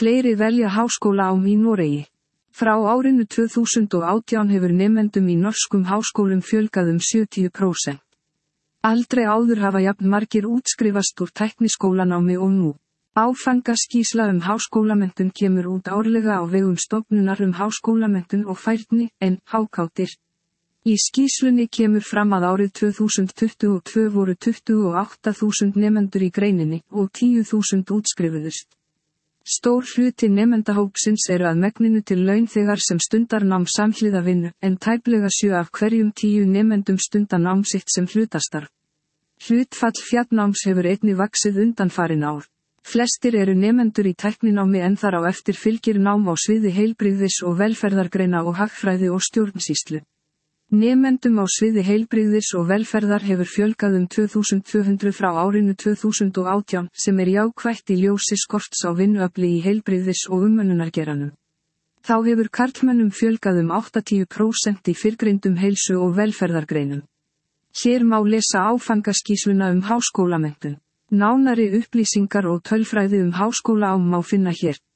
Fleiri velja háskólanám í Noregi. Frá árinu 2018 hefur nemendum í norskum háskólum fjölgað 70%. Aldrei áður hafa jafn margir útskrifast úr tækniskólanámi og nú. Áfangaskýrsla háskólamenntun kemur út árlega á vegum stofnunar háskólamenntun og færni, HKTIR. Í skýrslunni kemur fram að árið 2022 voru 28.000 nemendur í greininni og 10.000 útskrifuðust. Stór hluti nemendahópsins eru að megninu til launþegar sem stundar nám samhliða vinnu, en tæplega 7 af hverjum 10 nemendum stunda nám sitt sem hlutastarf. Hlutfall fjarnáms hefur einnig vaxið undanfarin ár. Flestir eru nemendur í tækninámi en þar á eftir fylgir nám á sviði heilbrigðis og velferðargreina og hagfræði og stjórnsýslu. Nemendum á sviði heilbrigðis og velferðar hefur fjölgað 2200 frá árinu 2018 sem jákvætt í ljósi skorts á vinnuafli í heilbrigðis- og umönnunargeiranum. Þá hefur karlmönnum fjölgað 80% í fyrrgreindum heilsu- og velferðargreinum. Hér má lesa áfangaskýrsluna háskólamenntun. Nánari upplýsingar og tölfræði háskólanám má finna hér.